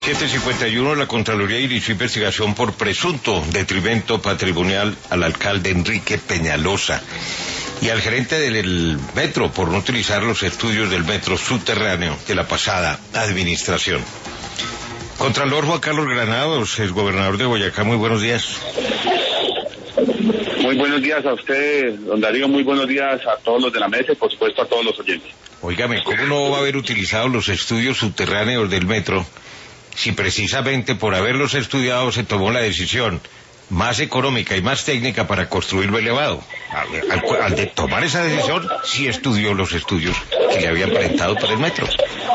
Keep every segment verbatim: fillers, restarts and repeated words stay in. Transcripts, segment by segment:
siete cincuenta y uno, la Contraloría inició investigación por presunto detrimento patrimonial al alcalde Enrique Peñalosa y al gerente del metro por no utilizar los estudios del metro subterráneo de la pasada administración. Contralor Juan Carlos Granados, exgobernador de Boyacá, muy buenos días. Muy buenos días a usted, don Darío, muy buenos días a todos los de la mesa y por supuesto a todos los oyentes. Óigame, ¿cómo no va a haber utilizado los estudios subterráneos del metro si precisamente por haberlos estudiado se tomó la decisión más económica y más técnica para construirlo elevado? Al, al, al de tomar esa decisión, sí estudió los estudios que le habían presentado para el metro.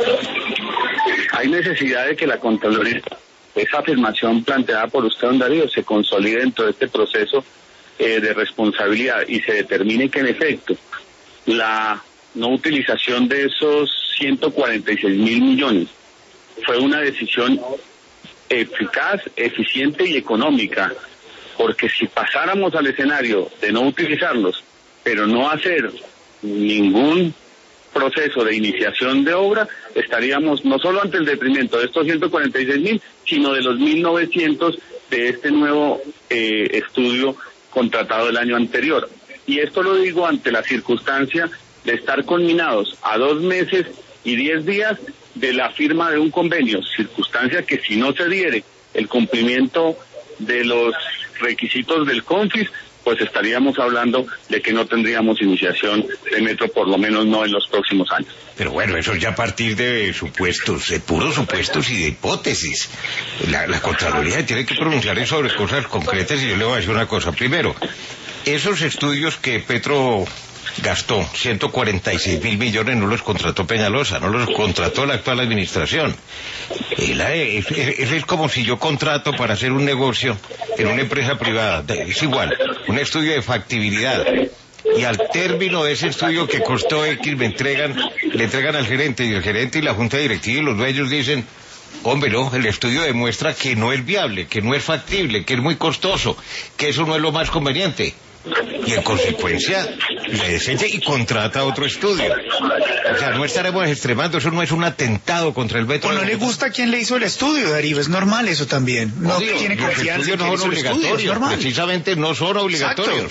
Hay necesidad de que la Contraloría, esa afirmación planteada por usted, don Darío, se consolide dentro de este proceso eh, de responsabilidad y se determine que en efecto la no utilización de esos ciento cuarenta y seis mil millones fue una decisión eficaz, eficiente y económica, porque si pasáramos al escenario de no utilizarlos, pero no hacer ningún proceso de iniciación de obra, estaríamos no solo ante el detrimento de estos ciento cuarenta y seis mil, sino de los mil novecientos de este nuevo eh, estudio contratado el año anterior. Y esto lo digo ante la circunstancia de estar conminados a dos meses y diez días de la firma de un convenio, circunstancia que si no se diere el cumplimiento de los requisitos del CONFIS, pues estaríamos hablando de que no tendríamos iniciación de metro, por lo menos no en los próximos años. Pero bueno, eso ya a partir de supuestos, de puros supuestos y de hipótesis. La, la Contraloría tiene que pronunciar sobre cosas concretas y yo le voy a decir una cosa. Primero, esos estudios que Petro gastó, ciento cuarenta y seis mil millones, no los contrató Peñalosa, no los contrató la actual administración. Es, es, es como si yo contrato para hacer un negocio en una empresa privada, es igual, un estudio de factibilidad, y al término de ese estudio que costó X me entregan, le entregan al gerente, y el gerente y la junta directiva y los dueños dicen: hombre, no, el estudio demuestra que no es viable, que no es factible, que es muy costoso, que eso no es lo más conveniente. Y en consecuencia le desecha y contrata otro estudio. O sea, no estaremos extremando, eso no es un atentado contra el metro. ¿O no le gusta quién le hizo el estudio, Darío? Es normal eso también. No Obvio, tiene confianza. Los estudios no son obligatorios, precisamente no son obligatorios.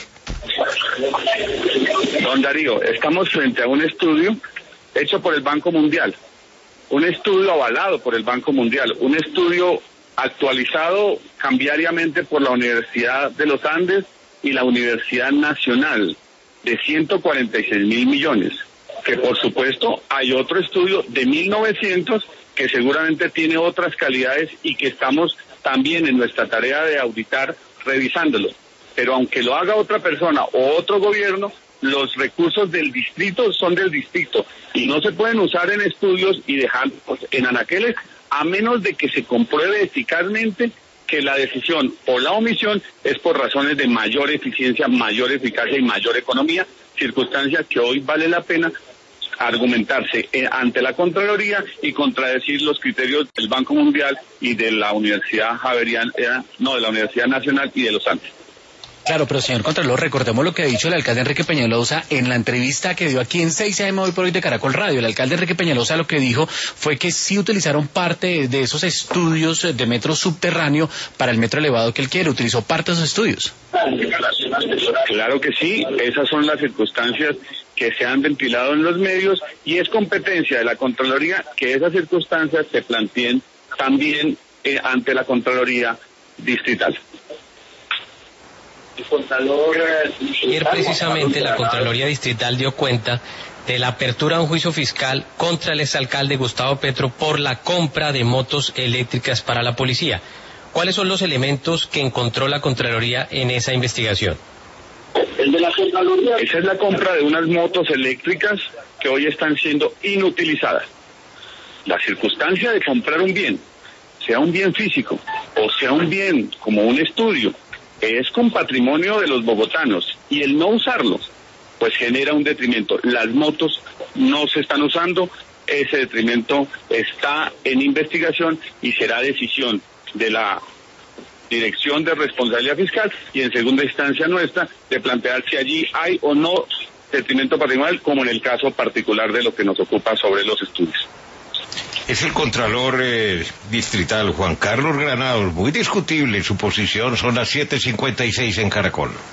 Exacto. Don Darío, estamos frente a un estudio hecho por el Banco Mundial, un estudio avalado por el Banco Mundial, un estudio actualizado cambiariamente por la Universidad de los Andes y la Universidad Nacional, de ciento cuarenta y seis mil millones, que por supuesto hay otro estudio de mil novecientos que seguramente tiene otras calidades y que estamos también en nuestra tarea de auditar revisándolo. Pero aunque lo haga otra persona o otro gobierno, los recursos del distrito son del distrito y no se pueden usar en estudios y dejarlos en anaqueles a menos de que se compruebe eficazmente que la decisión o la omisión es por razones de mayor eficiencia, mayor eficacia y mayor economía, circunstancia que hoy vale la pena argumentarse ante la Contraloría y contradecir los criterios del Banco Mundial y de la Universidad Javeriana, no, de la Universidad Nacional y de los Andes. Claro, pero señor Contralor, recordemos lo que ha dicho el alcalde Enrique Peñalosa en la entrevista que dio aquí en seis A M hoy por hoy de Caracol Radio. El alcalde Enrique Peñalosa lo que dijo fue que sí utilizaron parte de esos estudios de metro subterráneo para el metro elevado que él quiere. ¿Utilizó parte de esos estudios? Claro que sí, esas son las circunstancias que se han ventilado en los medios y es competencia de la Contraloría que esas circunstancias se planteen también eh, ante la Contraloría distrital. Ayer precisamente la Contraloría Distrital dio cuenta de la apertura de un juicio fiscal contra el exalcalde Gustavo Petro por la compra de motos eléctricas para la policía. ¿Cuáles son los elementos que encontró la Contraloría en esa investigación? Esa es la compra de unas motos eléctricas que hoy están siendo inutilizadas. La circunstancia de comprar un bien, sea un bien físico o sea un bien como un estudio, es con patrimonio de los bogotanos y el no usarlos pues genera un detrimento. Las motos no se están usando, ese detrimento está en investigación y será decisión de la Dirección de Responsabilidad Fiscal y en segunda instancia nuestra de plantear si allí hay o no detrimento patrimonial, como en el caso particular de lo que nos ocupa sobre los estudios. es el contralor eh, distrital Juan Carlos Granados. Muy discutible su posición. Son las siete cincuenta y seis en Caracol.